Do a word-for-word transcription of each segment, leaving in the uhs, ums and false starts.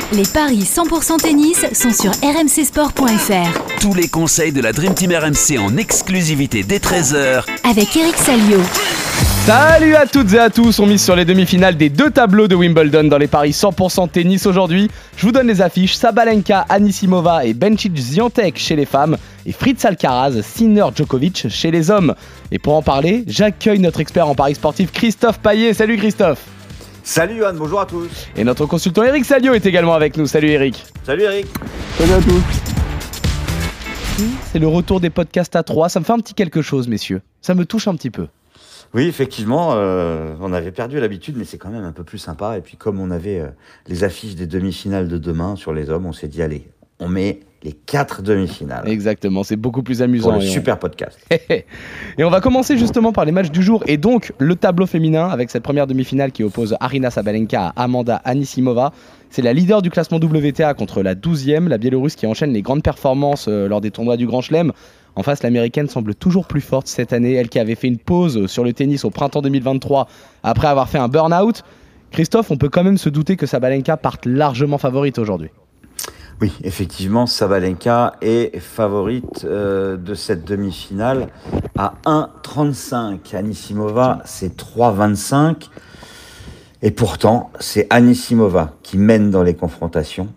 Les paris cent pour cent tennis sont sur r m c sport point f r. Tous les conseils de la Dream Team R M C en exclusivité dès treize heures avec Eric Salio. Salut à toutes et à tous, on mise sur les demi-finales des deux tableaux de Wimbledon dans les paris cent pour cent tennis aujourd'hui. Je vous donne les affiches: Sabalenka, Anisimova et Bencic-Świątek chez les femmes et Fritz Alcaraz, Sinner, Djokovic chez les hommes. Et pour en parler, j'accueille notre expert en paris sportif Christophe Payet. Salut Christophe. Salut Johan, bonjour à tous. Et notre consultant Eric Salio est également avec nous. Salut Eric. Salut Eric. Salut à tous. C'est le retour des podcasts à trois, ça me fait un petit quelque chose messieurs, ça me touche un petit peu. Oui, effectivement, euh, on avait perdu l'habitude, mais c'est quand même un peu plus sympa. Et puis comme on avait euh, les affiches des demi-finales de demain sur les hommes, on s'est dit allez, on met les quatre demi-finales. Exactement, c'est beaucoup plus amusant. Pour le et super on... podcast. Et on va commencer justement par les matchs du jour et donc le tableau féminin avec cette première demi-finale qui oppose Aryna Sabalenka à Amanda Anisimova. C'est la leader du classement W T A contre la douzième, la Biélorusse qui enchaîne les grandes performances euh, lors des tournois du Grand Chelem. En face, l'américaine semble toujours plus forte cette année, elle qui avait fait une pause sur le tennis au printemps deux mille vingt-trois après avoir fait un burn-out. Christophe, on peut quand même se douter que Sabalenka parte largement favorite aujourd'hui. Oui, effectivement, Sabalenka est favorite euh, de cette demi-finale à un trente-cinq. Anisimova, c'est trois vingt-cinq. Et pourtant, c'est Anisimova qui mène dans les confrontations.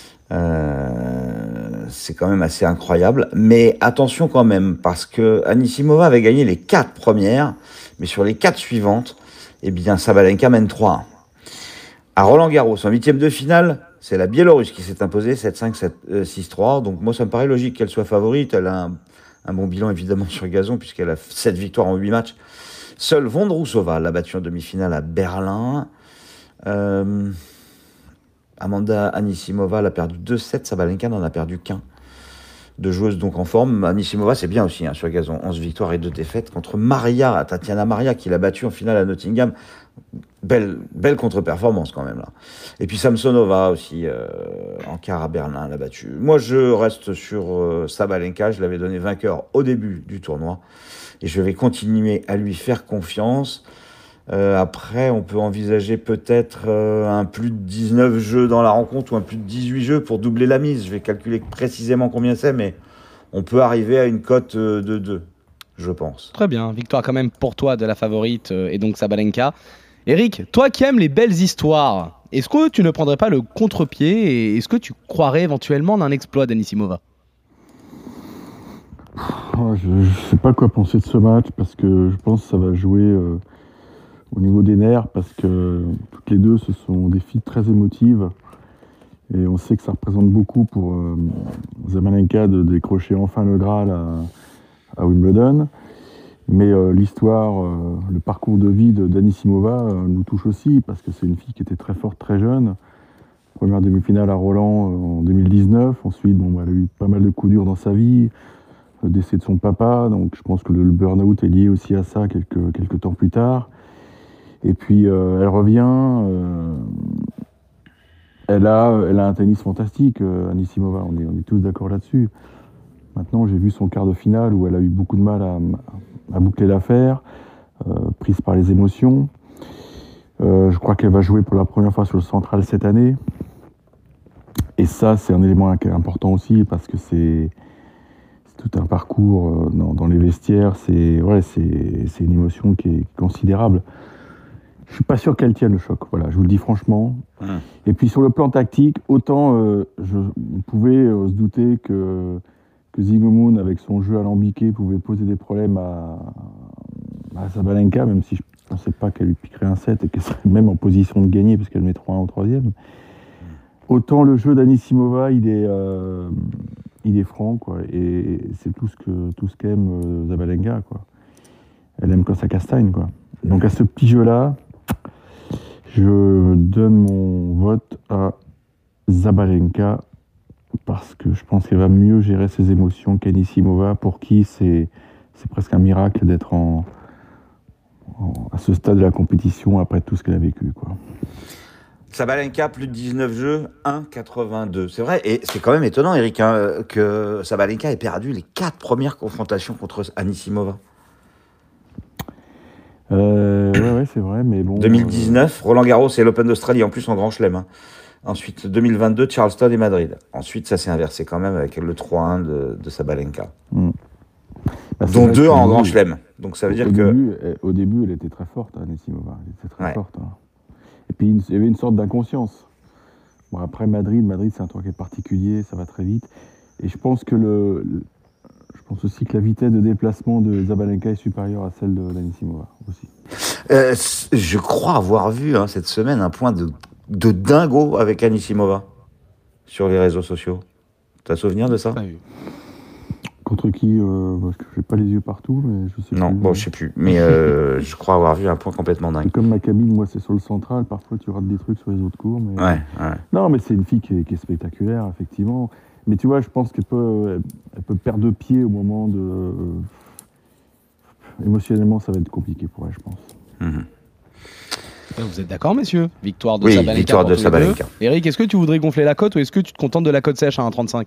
Euh, c'est quand même assez incroyable. Mais attention quand même, parce que Anisimova avait gagné les quatre premières, mais sur les quatre suivantes, eh bien, Sabalenka mène trois un. À Roland-Garros, en huitième de finale, c'est la Biélorusse qui s'est imposée sept cinq, six trois. Donc moi, ça me paraît logique qu'elle soit favorite. Elle a un, un bon bilan évidemment sur gazon puisqu'elle a sept victoires en huit matchs. Seule Vondrousova l'a battue en demi-finale à Berlin. Euh, Amanda Anisimova l'a perdu deux sept. Sabalenka n'en a perdu qu'un. Deux joueuses donc en forme. Anisimova, c'est bien aussi hein, sur gazon. onze victoires et deux défaites contre Maria, Tatiana Maria, qui l'a battue en finale à Nottingham. Belle, belle contre-performance quand même là. Et puis Samsonova aussi euh, en quart à Berlin l'a battue. Moi je reste sur euh, Sabalenka, je l'avais donné vainqueur au début du tournoi et je vais continuer à lui faire confiance. Euh, après on peut envisager peut-être euh, un plus de dix-neuf jeux dans la rencontre ou un plus de dix-huit jeux pour doubler la mise. Je vais calculer précisément combien c'est, mais on peut arriver à une cote euh, de deux, je pense. Très bien, victoire quand même pour toi de la favorite euh, et donc Sabalenka. Eric, toi qui aimes les belles histoires, est-ce que tu ne prendrais pas le contre-pied et est-ce que tu croirais éventuellement en un exploit d'Anisimova ? Oh, je ne sais pas quoi penser de ce match parce que je pense que ça va jouer euh, au niveau des nerfs parce que toutes les deux, ce sont des filles très émotives et on sait que ça représente beaucoup pour euh, Sabalenka de décrocher enfin le Graal à, à Wimbledon. Mais euh, l'histoire, euh, le parcours de vie de d'Anisimova euh, nous touche aussi parce que c'est une fille qui était très forte, très jeune. Première demi-finale à Roland euh, en deux mille dix-neuf. Ensuite, bon, bah, elle a eu pas mal de coups durs dans sa vie. Le décès de son papa, donc je pense que le, le burn-out est lié aussi à ça quelques, quelques temps plus tard. Et puis euh, elle revient. Euh, elle, a, elle a un tennis fantastique, euh, Anisimova, on est, on est tous d'accord là-dessus. Maintenant, j'ai vu son quart de finale où elle a eu beaucoup de mal à, à boucler l'affaire, euh, prise par les émotions. Euh, je crois qu'elle va jouer pour la première fois sur le central cette année. Et ça, c'est un élément important aussi parce que c'est, c'est tout un parcours dans, dans les vestiaires. C'est, ouais, c'est, c'est une émotion qui est considérable. Je suis pas sûr qu'elle tienne le choc, voilà, je vous le dis franchement. Mmh. Et puis sur le plan tactique, autant euh, je, on pouvait euh, se douter que que Zygmunt, avec son jeu alambiqué, pouvait poser des problèmes à, à Sabalenka, même si je ne pensais pas qu'elle lui piquerait un set et qu'elle serait même en position de gagner, parce qu'elle met trois un au troisième. Autant le jeu d'Anisimova, il est, euh, il est franc, quoi, et c'est tout ce, que, tout ce qu'aime euh, Sabalenka, quoi. Elle aime quand ça castagne, quoi. Donc à ce petit jeu-là, je donne mon vote à Sabalenka, parce que je pense qu'elle va mieux gérer ses émotions qu'Anisimova, pour qui c'est, c'est presque un miracle d'être en, en, à ce stade de la compétition après tout ce qu'elle a vécu, quoi. Sabalenka, plus de dix-neuf jeux, un virgule quatre-vingt-deux. C'est vrai, et c'est quand même étonnant, Eric, hein, que Sabalenka ait perdu les quatre premières confrontations contre Anisimova. Euh, ouais, ouais, c'est vrai, mais bon... deux mille dix-neuf, Roland Garros et l'Open d'Australie, en plus en Grand Chelem. Hein. Ensuite, deux mille vingt-deux, Charleston et Madrid. Ensuite, ça s'est inversé quand même avec le trois un de, de Sabalenka. Mm. Bah, dont deux en début, Grand Chelem. Donc ça veut au dire début, que... elle, au début, elle était très forte, Anisimova. Elle était très Ouais. forte. Hein. Et puis, il y avait une sorte d'inconscience. Bon, après, Madrid, Madrid, c'est un truc qui est particulier, ça va très vite. Et je pense que le, le- je pense aussi que la vitesse de déplacement de Sabalenka est supérieure à celle de l'Anisimova aussi. Euh, je crois avoir vu hein, cette semaine un point de, de dingo avec Anisimova sur les réseaux sociaux. T'as souvenir de ça? Pas vu. Contre qui euh, Parce que je n'ai pas les yeux partout, mais je sais Non, plus. bon, je sais plus. Mais euh, je crois avoir vu un point complètement dingue. Et comme ma cabine, moi, c'est sur le central, parfois tu rates des trucs sur les autres cours. Mais... Ouais, ouais. Non, mais c'est une fille qui est, qui est spectaculaire, effectivement. Mais tu vois, je pense qu'elle peut, elle peut perdre de pied au moment de... Émotionnellement, ça va être compliqué pour elle, je pense. Mhm. Vous êtes d'accord, messieurs? Victoire de Oui, Sabalenka. victoire pour de tous les Sabalenka. deux. Eric, est-ce que tu voudrais gonfler la cote ou est-ce que tu te contentes de la cote sèche à un virgule trente-cinq?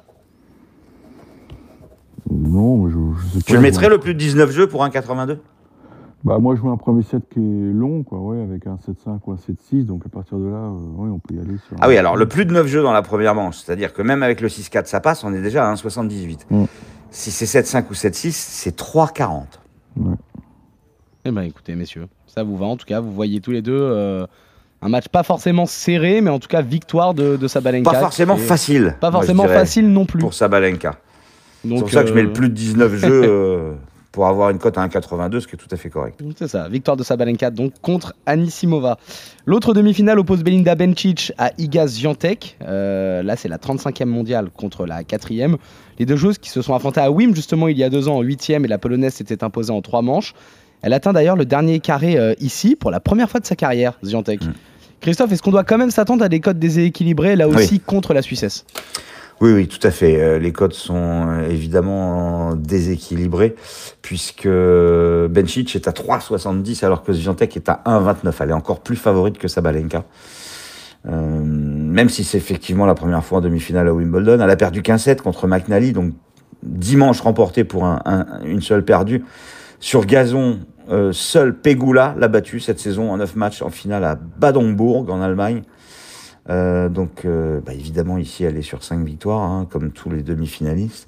Non, je, je sais pas. Tu le je mettrais vois- le plus de dix-neuf jeux pour un quatre-vingt-deux? Bah, moi, je vois un premier set qui est long, quoi, ouais, avec un sept cinq ou un sept six. Donc, à partir de là, euh, ouais, on peut y aller sur... Ah oui, alors le plus de neuf jeux dans la première manche, c'est-à-dire que même avec le six quatre ça passe, on est déjà à un virgule soixante-dix-huit. Mm. Si c'est sept cinq ou sept six, c'est trois quarante. Ouais. Eh ben écoutez, messieurs, ça vous va en tout cas. Vous voyez tous les deux euh, un match pas forcément serré, mais en tout cas victoire de, de Sabalenka. Pas forcément qui est facile. Pas moi, je forcément dirais, facile non plus. pour Sabalenka. Donc, C'est pour ça que je mets euh, le plus de dix-neuf jeux euh, pour avoir une cote à un virgule quatre-vingt-deux, ce qui est tout à fait correct. C'est ça, victoire de Sabalenka donc contre Anisimova. L'autre demi-finale oppose Belinda Bencic à Iga Swiatek. Euh, là, c'est la trente-cinquième mondiale contre la quatrième. Les deux joueuses qui se sont affrontées à Wim justement il y a deux ans en huitième et la Polonaise s'était imposée en trois manches. Elle atteint d'ailleurs le dernier carré euh, ici pour la première fois de sa carrière, Swiatek. Mm. Christophe, est-ce qu'on doit quand même s'attendre à des cotes déséquilibrées là aussi contre la Suissesse? Oui, oui, tout à fait. Euh, Les cotes sont euh, évidemment déséquilibrées puisque Bencic est à trois virgule soixante-dix alors que Swiatek est à un virgule vingt-neuf. Elle est encore plus favorite que Sabalenka. Euh, même si c'est effectivement la première fois en demi-finale à Wimbledon. Elle a perdu qu'un set contre McNally, donc dimanche remporté pour un, un, une seule perdue. Sur gazon, euh, seul Pegula l'a battu cette saison en neuf matchs en finale à Bad Homburg en Allemagne. Euh, donc euh, bah évidemment ici elle est sur cinq victoires hein, comme tous les demi-finalistes.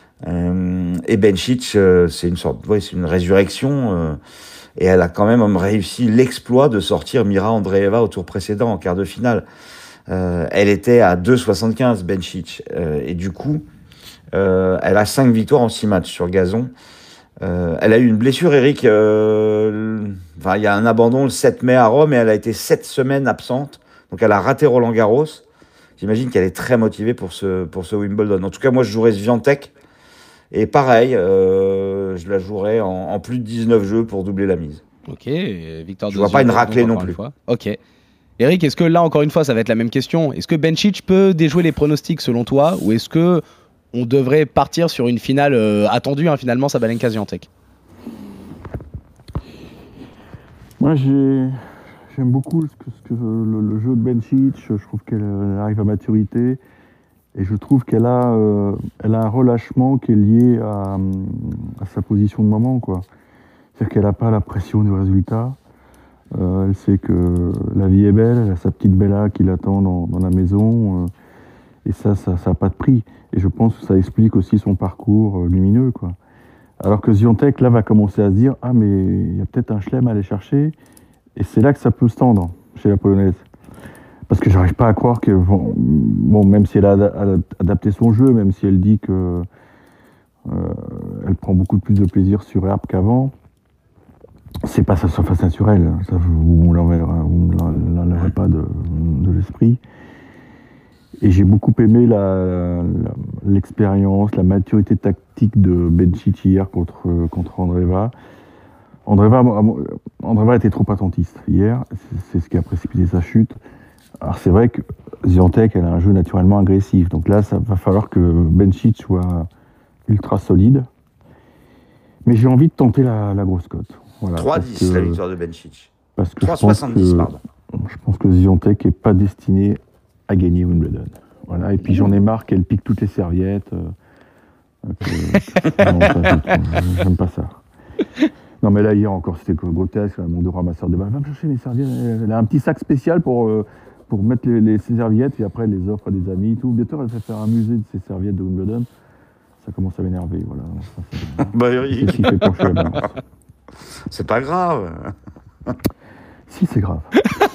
Euh, et Bencic euh, c'est une sorte, ouais, c'est une résurrection euh, et elle a quand même réussi l'exploit de sortir Mira Andreeva au tour précédent en quart de finale. Euh, elle était à deux virgule soixante-quinze Bencic euh, et du coup euh, elle a cinq victoires en six matchs sur gazon. Euh, elle a eu une blessure, Eric. Euh, enfin, il y a un abandon le sept mai à Rome et elle a été sept semaines absente. Donc elle a raté Roland Garros. J'imagine qu'elle est très motivée pour ce, pour ce Wimbledon. En tout cas, moi, je jouerais Swiatek. Et pareil, euh, je la jouerais en, en plus de dix-neuf jeux pour doubler la mise. Ok, victoire Je de vois pas une Swiatek, raclée donc, non encore plus. une fois. Ok. Eric, est-ce que là, encore une fois, ça va être la même question? Est-ce que Bencic peut déjouer les pronostics selon toi? Ou est-ce que on devrait partir sur une finale euh, attendue, hein, finalement, Sabalenka-Swiatek? Moi, j'ai... j'aime beaucoup ce que, ce que le, le jeu de Bencic. Je trouve qu'elle elle arrive à maturité. Et je trouve qu'elle a, euh, elle a un relâchement qui est lié à, à sa position de moment, quoi. C'est-à-dire qu'elle n'a pas la pression du résultat. Euh, elle sait que la vie est belle, elle a sa petite Bella qui l'attend dans, dans la maison. Euh, et ça, ça n'a pas de prix. Et je pense que ça explique aussi son parcours euh, lumineux, quoi. Alors que Swiatek, là, va commencer à se dire « Ah, mais il y a peut-être un chelem à aller chercher. » Et c'est là que ça peut se tendre chez la Polonaise. Parce que j'arrive pas à croire que, bon, bon même si elle a ad- adapté son jeu, même si elle dit que euh, elle prend beaucoup plus de plaisir sur herbe qu'avant, c'est pas sa surface naturelle. Ça, vous ne l'enlèverez pas de, de l'esprit. Et j'ai beaucoup aimé la, la, l'expérience, la maturité tactique de Bencic hier contre, contre Andreeva. Andreeva, Andreeva était trop attentiste hier, c'est, c'est ce qui a précipité sa chute. Alors c'est vrai que Swiatek, elle a un jeu naturellement agressif, donc là, ça va falloir que Bencic soit ultra solide. Mais j'ai envie de tenter la, la grosse cote. Voilà, trois parce dix que- la victoire de Bencic. Parce que trois je pense soixante-dix, que, pardon. je pense que Swiatek n'est pas destiné à gagner Wimbledon. Voilà, et puis j'en ai marre qu'elle pique toutes les serviettes. euh, que- non, pas, j'aime pas ça. Non, mais là, hier encore, c'était grotesque. Mon deux ramasseurs de balles. Va me chercher mes serviettes. Elle a un petit sac spécial pour, euh, pour mettre les, les, ses serviettes et après les offre à des amis et tout. Bientôt, elle va faire un musée de ses serviettes de Wimbledon. Ça commence à m'énerver, voilà. Ça, c'est, bah oui. C'est ce qui fait pencher la balance. C'est pas grave. Si, c'est grave.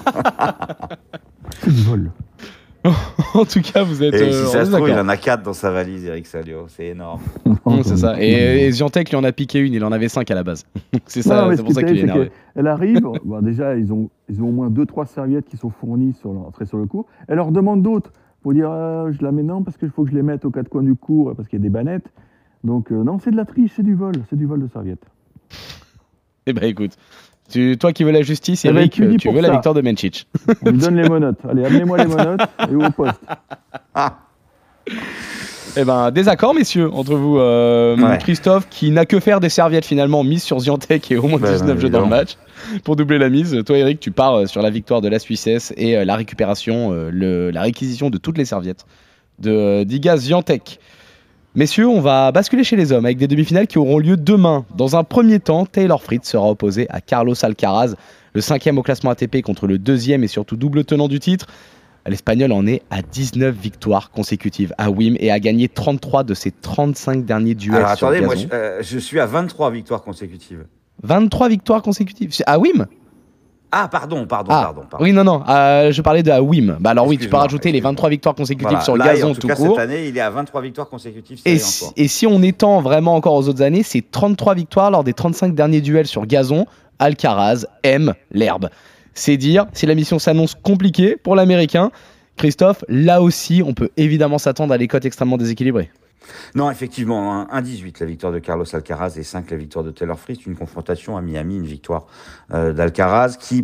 C'est du vol. En tout cas, vous êtes. Et euh, si ça se trouve, d'accord. il en a quatre dans sa valise, Eric Salio. C'est énorme. Non, c'est ça. Et, et Ziantec lui en a piqué une, il en avait cinq à la base. c'est ça, Non, c'est pour ça qu'il est énervé. Elle arrive, bon, déjà, ils ont, ils ont au moins deux trois serviettes qui sont fournies sur l'entrée sur le cours. Elle leur demande d'autres pour dire euh, je la mets non, parce qu'il faut que je les mette aux quatre coins du cours, parce qu'il y a des bannettes. Donc, euh, non, c'est de la triche, c'est du vol, c'est du vol de serviettes. Eh ben écoute. Tu, toi qui veux la justice, Elle va Eric, être punie tu pour veux la ça. victoire de Mencic. On lui donne les monotes. Allez, amenez-moi les monotes et au poste. Ah, Eh ben, désaccord, messieurs, entre vous. Euh, Ouais. Christophe, qui n'a que faire des serviettes finalement, mise sur Ziantec et au moins Bah, dix-neuf bah, jeux dans le évidemment. match pour doubler la mise. Toi, Eric, tu pars euh, sur la victoire de la Suissesse et euh, la récupération, euh, le, la réquisition de toutes les serviettes de euh, d'Iga Ziantec. Messieurs, on va basculer chez les hommes avec des demi-finales qui auront lieu demain. Dans un premier temps, Taylor Fritz sera opposé à Carlos Alcaraz, le cinquième au classement A T P contre le deuxième et surtout double tenant du titre. L'Espagnol en est à dix-neuf victoires consécutives à Wim et a gagné trente-trois de ses trente-cinq derniers duels alors sur attendez, gazon. moi je, euh, je suis à vingt-trois victoires consécutives. vingt-trois victoires consécutives. C'est à Wim Ah, pardon, pardon, Ah, pardon. pardon. oui, non, non, euh, je parlais de à Wim. Bah alors oui, tu peux Excuse-moi, rajouter les excuse-moi. vingt-trois victoires consécutives Voilà. sur Là, gazon en tout tout cas, court. cette année, il est à vingt-trois victoires consécutives. Et série si, encore. et si on étend vraiment encore aux autres années, c'est trente-trois victoires lors des trente-cinq derniers duels sur gazon. Alcaraz aime l'herbe. C'est dire si la mission s'annonce compliquée pour l'Américain. Christophe, là aussi, on peut évidemment s'attendre à des cotes extrêmement déséquilibrées. Non, effectivement, hein, un dix-huit la victoire de Carlos Alcaraz et cinq la victoire de Taylor Fritz. Une confrontation à Miami, une victoire euh, d'Alcaraz qui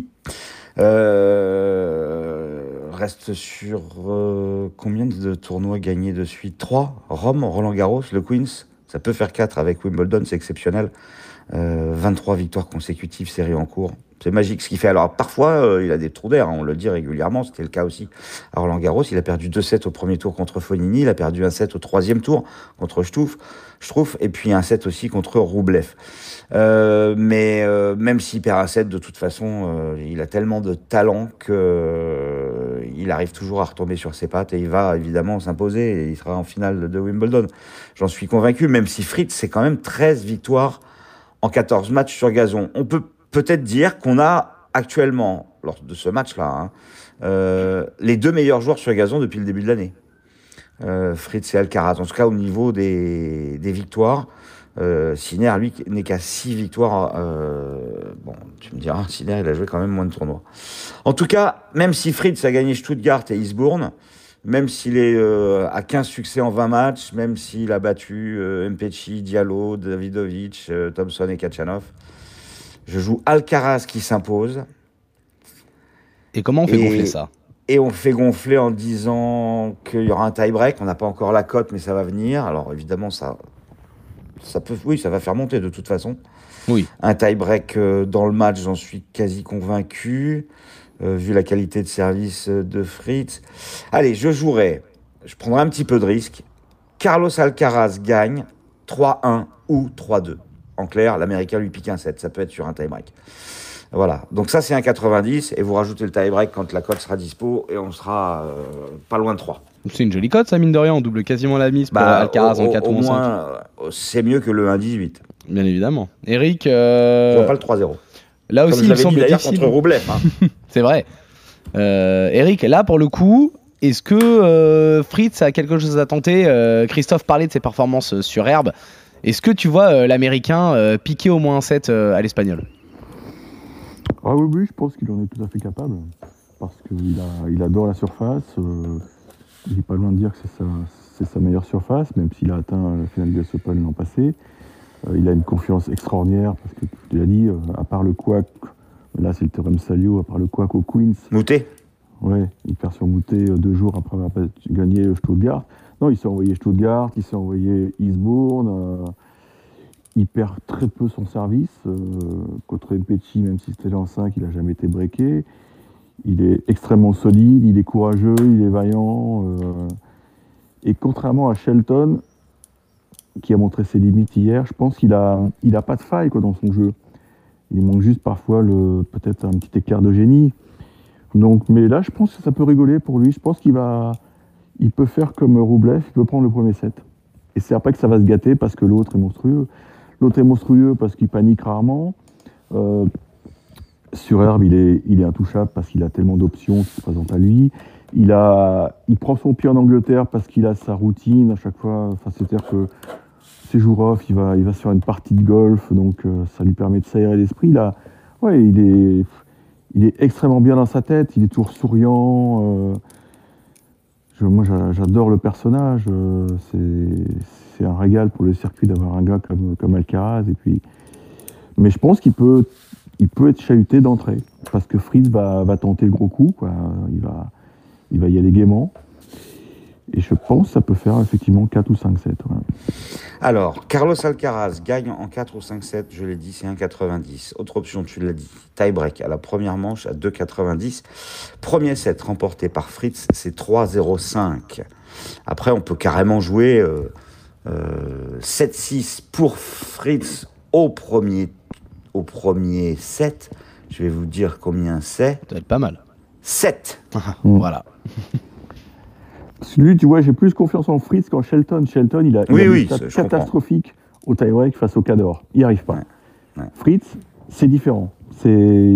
euh, reste sur euh, combien de tournois gagnés de suite? trois. Rome, Roland Garros, le Queens. Ça peut faire quatre avec Wimbledon, c'est exceptionnel. Euh, vingt-trois victoires consécutives, série en cours. C'est magique ce qu'il fait. Alors parfois, euh, il a des trous d'air, hein, on le dit régulièrement. C'était le cas aussi à Roland Garros. Il a perdu deux sets au premier tour contre Fognini. Il a perdu un set au troisième tour contre Struff. Struff et puis un set aussi contre Roublev. Euh, mais euh, même s'il perd un set, de toute façon, euh, il a tellement de talent que euh, il arrive toujours à retomber sur ses pattes et il va évidemment s'imposer et il sera en finale de Wimbledon. J'en suis convaincu, même si Fritz, c'est quand même treize victoires en quatorze matchs sur gazon. On peut peut-être dire qu'on a actuellement, lors de ce match-là, hein, euh, les deux meilleurs joueurs sur gazon depuis le début de l'année. Euh, Fritz et Alcaraz. En tout cas, au niveau des, des victoires, euh, Sinner, lui, n'est qu'à six victoires. Euh, bon, tu me diras, Sinner, il a joué quand même moins de tournois. En tout cas, même si Fritz a gagné Stuttgart et Eastbourne, même s'il est euh, à quinze succès en vingt matchs, même s'il a battu euh, Mpetshi, Diallo, Davidovic, euh, Thompson et Kachanov, je joue Alcaraz qui s'impose. Et comment on fait Et- gonfler ça? Et on fait gonfler en disant qu'il y aura un tie-break. On n'a pas encore la cote, mais ça va venir. Alors évidemment, ça, ça peut, oui, ça va faire monter de toute façon. Oui. Un tie-break euh, dans le match, j'en suis quasi convaincu, euh, vu la qualité de service euh, de Fritz. Allez, je jouerai. Je prendrai un petit peu de risque. Carlos Alcaraz gagne trois un ou trois deux. En clair, l'Américain lui pique un set. Ça peut être sur un tie-break. Voilà, donc ça c'est un quatre-vingt-dix et vous rajoutez le tie-break quand la cote sera dispo et on sera euh, pas loin de trois. C'est une jolie cote, ça, mine de rien. On double quasiment la mise pour Alcaraz au, en au- quatre au ou en cinq. moins, euh, c'est mieux que le un dix-huit. Bien évidemment. Eric, Je euh, vois pas le trois zéro. là Comme aussi, je il me l'avais dit semble d'ailleurs difficile. contre Roublev. Hein. C'est vrai. Euh, Eric, là, pour le coup, est-ce que euh, Fritz a quelque chose à tenter? Euh, Christophe parlait de ses performances sur herbe. Est-ce que tu vois euh, l'Américain euh, piquer au moins un set euh, à l'Espagnol? Ah oui, oui, je pense qu'il en est tout à fait capable. Parce qu'il a, il adore la surface. Euh, il n'est pas loin de dire que c'est sa, c'est sa meilleure surface, même s'il a atteint la finale de l'U S Open l'an passé. Euh, il a une confiance extraordinaire, parce que tu l'as dit, euh, à part le couac, là c'est le théorème Salio, à part le couac au Queens, Moutet. ouais, il perd sur Moutet euh, deux jours après avoir gagné euh, Stuttgart. Non, il s'est envoyé Stuttgart, il s'est envoyé Eastbourne. Euh, il perd très peu son service. Euh, contre Mpetshi, même si c'était en cinq, il n'a jamais été breaké. Il est extrêmement solide, il est courageux, il est vaillant. Euh, et contrairement à Shelton, qui a montré ses limites hier, je pense qu'il a, il a pas de faille quoi, dans son jeu. Il manque juste parfois le, peut-être un petit éclair de génie. Donc, mais là, je pense que ça peut rigoler pour lui. Je pense qu'il va, il peut faire comme Roublev, il peut prendre le premier set. Et c'est après que ça va se gâter parce que l'autre est monstrueux. L'autre est monstrueux parce qu'il panique rarement. Euh, sur herbe, il est, il est intouchable parce qu'il a tellement d'options qui se présentent à lui. Il, a, il prend son pied en Angleterre parce qu'il a sa routine à chaque fois. Enfin, c'est-à-dire que ses jours off, il va, il va se faire une partie de golf, donc euh, ça lui permet de s'aérer l'esprit. Là, ouais, il est, il est extrêmement bien dans sa tête. Il est toujours souriant. Euh, je, moi, j'a, j'adore le personnage. Euh, c'est, c'est un régal pour le circuit d'avoir un gars comme, comme Alcaraz. Et puis, mais je pense qu'il peut, il peut être chahuté d'entrée parce que Fritz va, va tenter le gros coup, quoi. Il va, il va y aller gaiement. Et je pense que ça peut faire effectivement quatre ou cinq sept. Ouais. Alors, Carlos Alcaraz gagne en quatre ou cinq sept, je l'ai dit, c'est un virgule quatre-vingt-dix. Autre option, tu l'as dit, tie-break à la première manche à deux virgule quatre-vingt-dix. Premier set remporté par Fritz, c'est trois zéro cinq. Après, on peut carrément jouer euh, euh, sept six pour Fritz au premier, au premier set. Je vais vous dire combien c'est. Ça doit être pas mal. sept. Mmh. Voilà. Lui, tu vois, j'ai plus confiance en Fritz qu'en Shelton. Shelton, il a, il oui, a une oui, stat catastrophique au tie-break face au Cador. Il n'y arrive pas. Ouais, ouais. Fritz, c'est différent. C'est,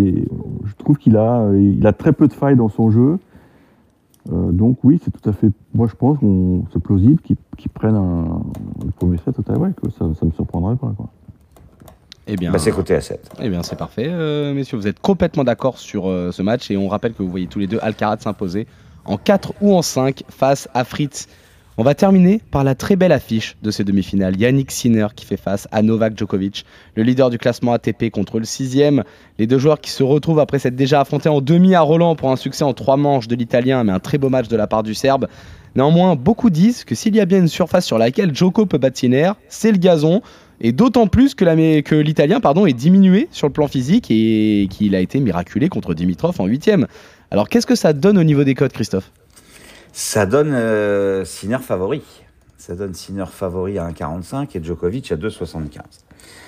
je trouve qu'il a, il a très peu de failles dans son jeu. Euh, donc oui, c'est tout à fait. Moi, je pense que c'est plausible qu'il, qu'il prenne un, le premier set au tie-break. Ça ne me surprendrait pas, quoi. Eh bien, bah, c'est côté à sept. Eh bien, c'est parfait, euh, messieurs. Vous êtes complètement d'accord sur euh, ce match et on rappelle que vous voyez tous les deux Alcaraz s'imposer en quatre ou en cinq face à Fritz. On va terminer par la très belle affiche de ces demi-finales. Yannick Sinner qui fait face à Novak Djokovic, le leader du classement A T P contre le sixième. Les deux joueurs qui se retrouvent après s'être déjà affrontés en demi à Roland pour un succès en trois manches de l'Italien, mais un très beau match de la part du Serbe. Néanmoins, beaucoup disent que s'il y a bien une surface sur laquelle Djoko peut battre Sinner, c'est le gazon. Et d'autant plus que, la, que l'Italien pardon, est diminué sur le plan physique et qu'il a été miraculé contre Dimitrov en huitième. Alors qu'est-ce que ça donne au niveau des cotes, Christophe ? Ça donne euh, Sinner favori. Ça donne Sinner favori à un virgule quarante-cinq et Djokovic à deux virgule soixante-quinze.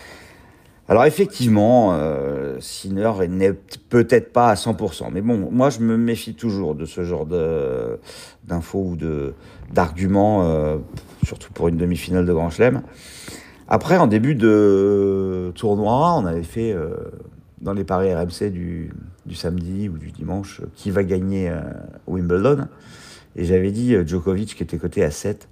Alors effectivement, euh, Sinner n'est peut-être pas à cent pour cent. Mais bon, moi je me méfie toujours de ce genre de, d'infos ou de, d'arguments, euh, surtout pour une demi-finale de Grand Chelem. Après, en début de tournoi, on avait fait euh, dans les paris R M C du, du samedi ou du dimanche qui va gagner euh, Wimbledon. Et j'avais dit euh, Djokovic qui était coté à sept.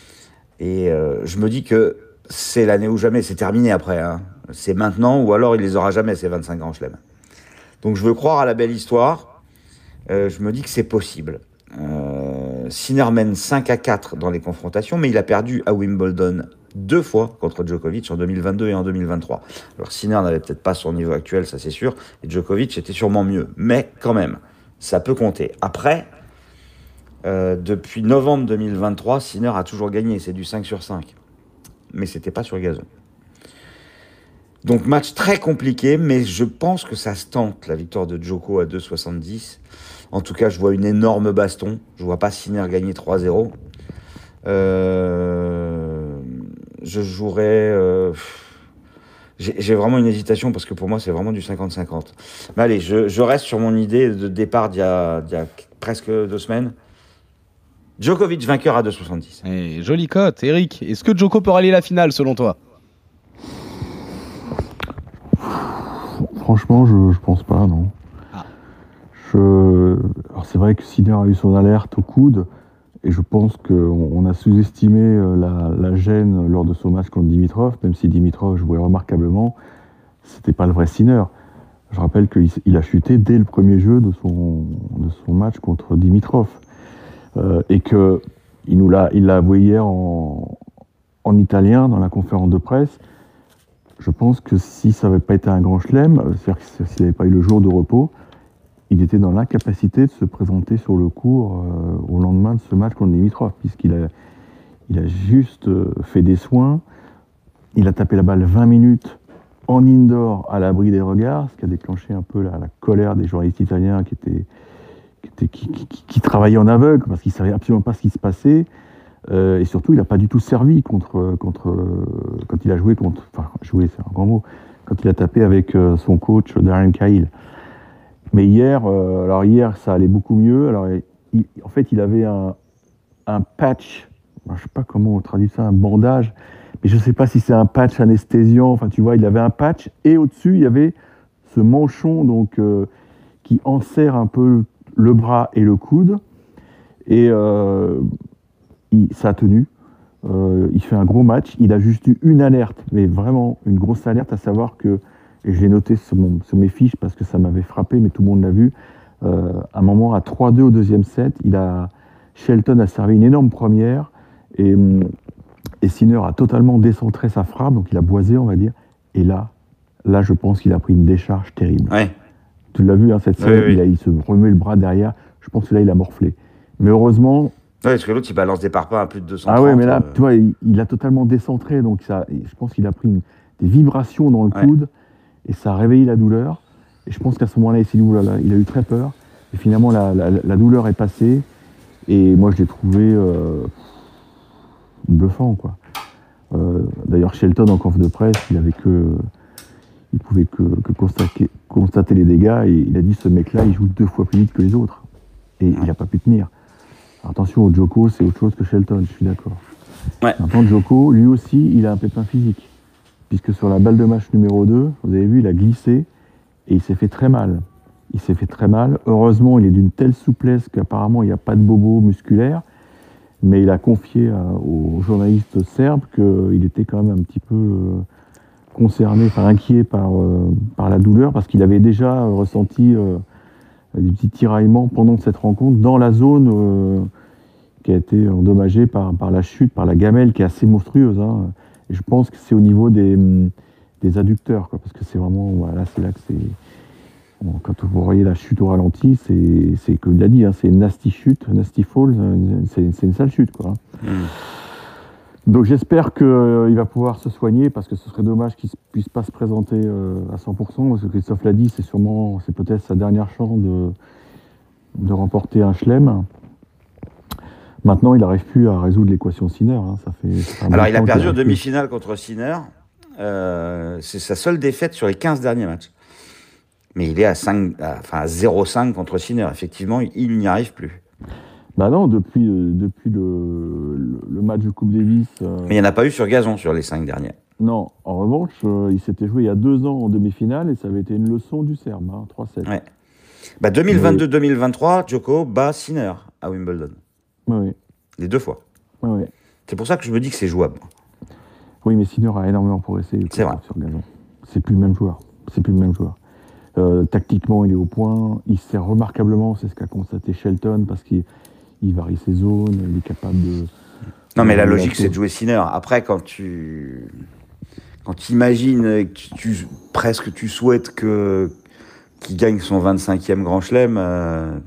Et euh, je me dis que c'est l'année ou jamais, c'est terminé après. Hein. C'est maintenant ou alors il les aura jamais, ces vingt-cinq grands chelems. Donc je veux croire à la belle histoire. Euh, je me dis que c'est possible. Euh, Sinner mène cinq à quatre dans les confrontations, mais il a perdu à Wimbledon deux fois contre Djokovic en deux mille vingt-deux et en deux mille vingt-trois. Alors Sinner n'avait peut-être pas son niveau actuel, ça c'est sûr, et Djokovic était sûrement mieux. Mais quand même, ça peut compter. Après, euh, depuis novembre deux mille vingt-trois, Sinner a toujours gagné, c'est du cinq sur cinq. Mais c'était pas sur gazon. Donc match très compliqué, mais je pense que ça se tente, la victoire de Djoko à deux virgule soixante-dix. En tout cas, je vois une énorme baston. Je vois pas Sinner gagner trois zéro. Euh... Je jouerais... Euh... J'ai, j'ai vraiment une hésitation parce que pour moi, c'est vraiment du cinquante cinquante. Mais allez, je, je reste sur mon idée de départ d'il y a, d'il y a presque deux semaines. Djokovic vainqueur à deux virgule soixante-dix. Et jolie cote. Eric, est-ce que Djoko peut rallier la finale selon toi ? Franchement, je, je pense pas, non. Ah. Je... Alors c'est vrai que Sinner a eu son alerte au coude, et je pense qu'on on a sous-estimé la, la gêne lors de son match contre Dimitrov, même si Dimitrov jouait remarquablement, c'était pas le vrai Sinner. Je rappelle qu'il il a chuté dès le premier jeu de son, de son match contre Dimitrov. Euh, et qu'il nous l'a, il l'a avoué hier en, en italien dans la conférence de presse. Je pense que si ça n'avait pas été un grand chelem, c'est-à-dire que s'il n'avait pas eu le jour de repos, il était dans l'incapacité de se présenter sur le court euh, au lendemain de ce match contre Dimitrov, puisqu'il a, il a juste euh, fait des soins. Il a tapé la balle vingt minutes en indoor à l'abri des regards, ce qui a déclenché un peu la, la colère des journalistes italiens qui, étaient, qui, étaient, qui, qui, qui, qui travaillaient en aveugle parce qu'ils ne savaient absolument pas ce qui se passait. Euh, et surtout, il n'a pas du tout servi contre, contre, quand il a joué contre... Enfin, joué, c'est un grand mot. Quand il a tapé avec euh, son coach Darren Cahill. Mais hier, euh, alors hier, ça allait beaucoup mieux. Alors, il, en fait, il avait un, un patch, je ne sais pas comment on traduit ça, un bandage, mais je ne sais pas si c'est un patch anesthésiant. Enfin, tu vois, il avait un patch et au-dessus, il y avait ce manchon donc, euh, qui enserre un peu le bras et le coude. Et euh, il, ça a tenu. Euh, il fait un gros match. Il a juste eu une alerte, mais vraiment une grosse alerte, à savoir que, et j'ai noté sur, mon, sur mes fiches parce que ça m'avait frappé, mais tout le monde l'a vu, euh, à un moment à trois deux au deuxième set, il a, Shelton a servi une énorme première et, et Sinner a totalement décentré sa frappe, donc il a boisé, on va dire. Et là, là je pense qu'il a pris une décharge terrible. Ouais. Tu l'as vu, hein, cette scène, oui, oui. Il, a, il se remet le bras derrière. Je pense que là, il a morflé. Mais heureusement... Ouais, parce que l'autre, il balance des parpaings à plus de deux cent trente. Ah ouais, mais là, euh... tu vois, il, il a totalement décentré, donc ça, je pense qu'il a pris une, des vibrations dans le ouais. coude, et ça a réveillé la douleur. Et je pense qu'à ce moment-là, il s'est dit, oulala, il a eu très peur. Et finalement, la, la, la douleur est passée, et moi, je l'ai trouvé euh, bluffant, quoi. Euh, d'ailleurs, Shelton, en conf de presse, il avait que... il pouvait que, que constater, constater les dégâts, et il a dit, ce mec-là, il joue deux fois plus vite que les autres. Et ouais. il n'a pas pu tenir. Alors, attention, au Djoko, c'est autre chose que Shelton, je suis d'accord. Ouais. Maintenant, Djoko, lui aussi, il a un pépin physique. Puisque sur la balle de match numéro deux, vous avez vu, il a glissé et il s'est fait très mal. Il s'est fait très mal. Heureusement, il est d'une telle souplesse qu'apparemment, il n'y a pas de bobo musculaire. Mais il a confié à, aux journalistes serbes qu'il était quand même un petit peu euh, concerné, enfin inquiet par, euh, par la douleur, parce qu'il avait déjà euh, ressenti... Euh, des petits tiraillements pendant cette rencontre dans la zone euh, qui a été endommagée par, par la chute, par la gamelle qui est assez monstrueuse. Hein. Et je pense que c'est au niveau des, des adducteurs, quoi, parce que c'est vraiment, voilà, c'est là que c'est... Bon, quand vous voyez la chute au ralenti, c'est, c'est comme il a dit, hein, c'est une nasty chute, nasty fall, c'est, c'est une sale chute, quoi. Mmh. Donc j'espère qu'il euh, va pouvoir se soigner, parce que ce serait dommage qu'il ne puisse pas se présenter euh, à cent pour cent, parce que Christophe l'a dit, c'est sûrement, c'est peut-être sa dernière chance de, de remporter un chelem. Maintenant, il n'arrive plus à résoudre l'équation Sinner. Hein, ça fait, ça fait Alors il a perdu en demi-finale contre Sinner, euh, c'est sa seule défaite sur les quinze derniers matchs. Mais il est à, cinq, à, enfin à zéro virgule cinq contre Sinner, effectivement, il, il n'y arrive plus. Bah non, depuis, euh, depuis le, le, le match de Coupe Davis... Euh... Mais il n'y en a pas eu sur gazon sur les cinq derniers. Non, en revanche, euh, il s'était joué il y a deux ans en demi-finale et ça avait été une leçon du Serbe, hein, trois sept. Ouais. Bah deux mille vingt-deux deux mille vingt-trois, Djoko bat Sinner à Wimbledon. Oui, oui. Les deux fois. Oui, oui. C'est pour ça que je me dis que c'est jouable. Oui, mais Sinner a énormément progressé c'est vrai. Sur gazon. C'est plus le même joueur. C'est plus le même joueur. Euh, tactiquement, il est au point. Il sert remarquablement, c'est ce qu'a constaté Shelton, parce qu'il il varie ses zones, il est capable de... Non, mais la logique, c'est de jouer Sinner. Après, quand tu... Quand tu imagines, tu, presque tu souhaites que, qu'il gagne son vingt-cinquième Grand Chelem... Euh...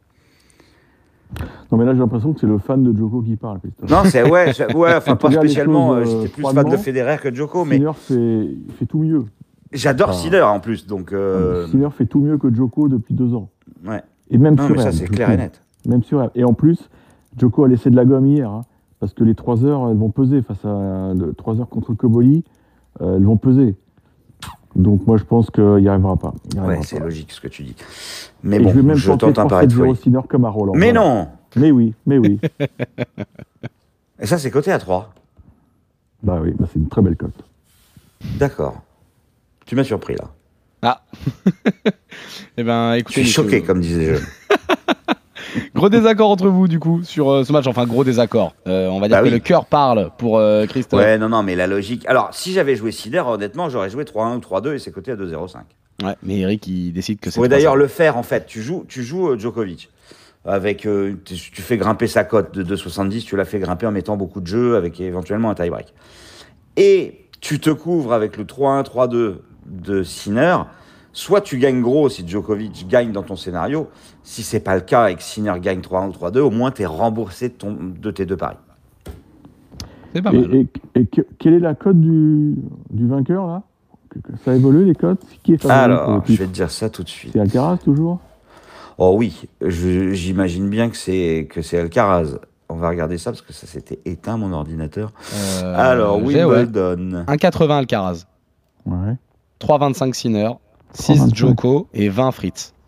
Non, mais là, j'ai l'impression que c'est le fan de Djoko qui parle, Christophe. Non, c'est... Ouais, c'est, ouais enfin, pas spécialement. Choses, euh, j'étais plus fan de Federer que de Djoko, mais... Sinner fait, fait tout mieux. J'adore enfin, Sinner, en plus, donc... Euh... Sinner fait tout mieux que Djoko depuis deux ans. Ouais. Et même non, sur mais elle, ça, c'est clair et net. Même sur elle. Et en plus, Djoko a laissé de la gomme hier, hein, parce que les trois heures, elles vont peser face à le, trois heures contre Koboli, euh, elles vont peser. Donc moi, je pense qu'il n'y arrivera pas. Il arrivera ouais, pas. c'est logique ce que tu dis. Mais et bon, je, vais même je tente un pari de folie. Sinner comme à Roland. Mais voilà. non. Mais oui, mais oui. Et ça, c'est coté à trois. Bah oui, bah c'est une très belle cote. D'accord. Tu m'as surpris là. Ah. Eh ben, écoutez. Je suis choqué, comme disaient les jeunes. Gros désaccord entre vous, du coup, sur euh, ce match. Enfin, gros désaccord. Euh, on va dire bah que oui. Le cœur parle pour euh, Christophe. Ouais, non, non, mais la logique. Alors, si j'avais joué Sinner, honnêtement, j'aurais joué trois un ou trois deux et c'est coté à deux zéro cinq. Ouais, mais Eric, il décide que c'est. On pourrait d'ailleurs le faire, en fait. Tu joues, tu joues euh, Djokovic. Avec, euh, tu, tu fais grimper sa cote de deux soixante-dix, tu l'as fait grimper en mettant beaucoup de jeux avec éventuellement un tie-break. Et tu te couvres avec le trois un trois deux de Sinner. Soit tu gagnes gros si Djokovic gagne dans ton scénario. Si c'est pas le cas et que Sinner gagne trois un ou trois deux, au moins tu es remboursé de, ton, de tes deux paris. C'est pas mal. Et, et, et que, quelle est la cote du, du vainqueur là? Ça a évolué les cotes? Qui est Alors, je vais te dire ça tout de suite. C'est Alcaraz toujours? Oh oui, je, j'imagine bien que c'est, que c'est Alcaraz. On va regarder ça parce que ça s'était éteint mon ordinateur. Euh, Alors, Wimbledon. Ouais. un virgule quatre-vingts Alcaraz. Ouais. trois virgule vingt-cinq Sinner. six Djoko et vingt Fritz.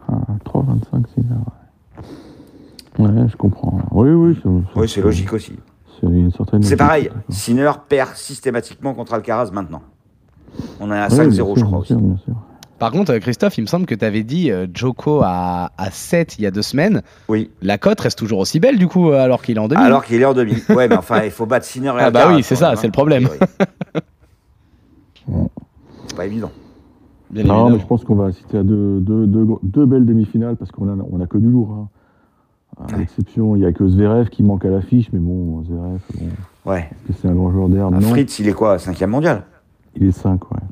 Ah, trois vingt-cinq Sinner. Ouais. ouais, je comprends. Oui, oui. C'est, oui, c'est logique aussi. C'est, une certaine c'est logique, pareil. d'accord. Sinner perd systématiquement contre Alcaraz maintenant. On est à Ouais, cinq bien zéro, sûr, je crois bien sûr, aussi. bien sûr. Par contre, Christophe, il me semble que tu avais dit euh, Djoko à, à sept il y a deux semaines. Oui. La cote reste toujours aussi belle, du coup, alors qu'il est en demi. Alors qu'il est en demi. Ouais, mais enfin, il faut battre Sinner et Ah bah Alcaraz, oui, c'est quand ça, même, c'est hein. le problème. Ouais. C'est pas évident. Bien Non, évidemment. mais je pense qu'on va assister à deux, deux, deux, deux belles demi-finales parce qu'on a, on a que du lourd. Hein. À Ouais. l'exception, il n'y a que Zverev qui manque à l'affiche, mais bon, Zverev, bon, Ouais. est-ce que c'est un grand joueur d'air? Ah, Non. Fritz, il est quoi? Cinquième mondial? Il est cinq, ouais.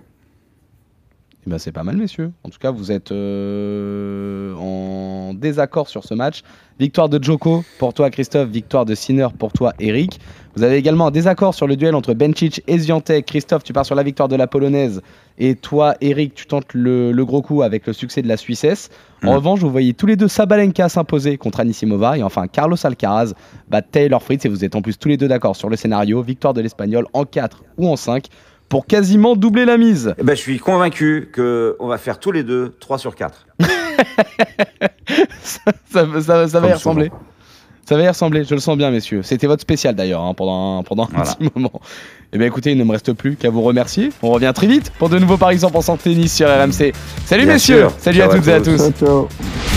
Eh ben, c'est pas mal, messieurs. En tout cas, vous êtes euh, en désaccord sur ce match. Victoire de Djoko pour toi, Christophe. Victoire de Sinner pour toi, Eric. Vous avez également un désaccord sur le duel entre Bencic et Swiatek. Christophe, tu pars sur la victoire de la Polonaise. Et toi, Eric, tu tentes le, le gros coup avec le succès de la Suissesse. En Mmh. revanche, vous voyez tous les deux Sabalenka s'imposer contre Anisimova. Et enfin, Carlos Alcaraz bat Taylor Fritz. Et vous êtes en plus tous les deux d'accord sur le scénario. Victoire de l'Espagnol en quatre ou en cinq. Pour quasiment doubler la mise. Eh ben, je suis convaincu qu'on va faire tous les deux trois sur quatre. ça, ça, ça, ça va y Comme ressembler. souvent. Ça va y ressembler, je le sens bien, messieurs. C'était votre spécial d'ailleurs, hein, pendant un, pendant un Voilà. petit moment. Eh bien écoutez, il ne me reste plus qu'à vous remercier. On revient très vite pour de nouveaux paris cent pour cent tennis sur R M C. Salut Bien messieurs, sûr. salut Ciao à à toutes et à tous. tous. Ciao, ciao.